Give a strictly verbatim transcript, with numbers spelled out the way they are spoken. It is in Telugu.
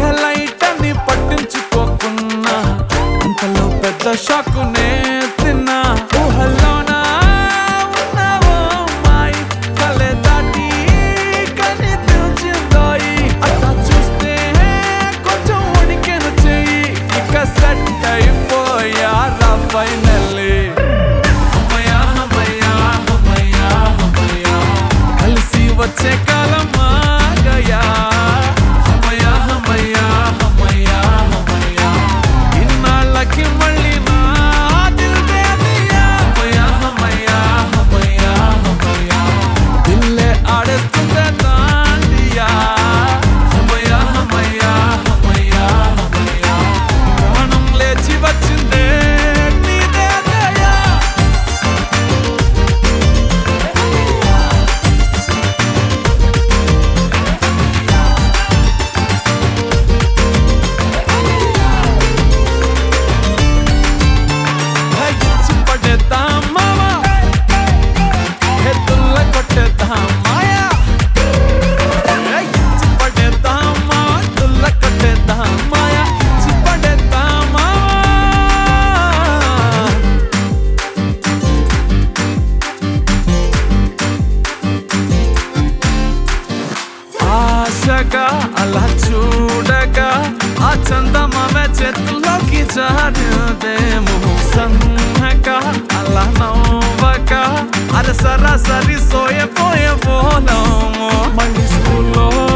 లైట్ అని పట్టించుకోకున్నా అంతలో పెద్ద షాకునే తిన్నా ఊహల్లోనా ఉన్నావో మాయి కలే దాటి కనిపించిందోయి అట్లా చూస్తే కొంచెం ఉడికెను చెయ్యి ఇక సెట్ అయిపోయా రా ఫైనల్లీ వచ్చే కాలం ఆగయా హమయా హమయా హమయా హమయా ఇన్నాళ్ళకి మళ్ళీ నా దిల్ దే దియా హమయా హమయా హమయా హమయా దిల్లే ఆడేస్తుందే దాండియా హమయా హమయా హమయా హమయా ప్రాణం లేచి వచ్చిందే నీదే దయా ఆశగా అలా చూడగా ఆ చందమామ చేతుల్లోకి జారుదేమో సన్నగా అలా నవ్వగా అరే సరాసరి సోయపోయే పోలము మళ్ళీ స్కూల్లో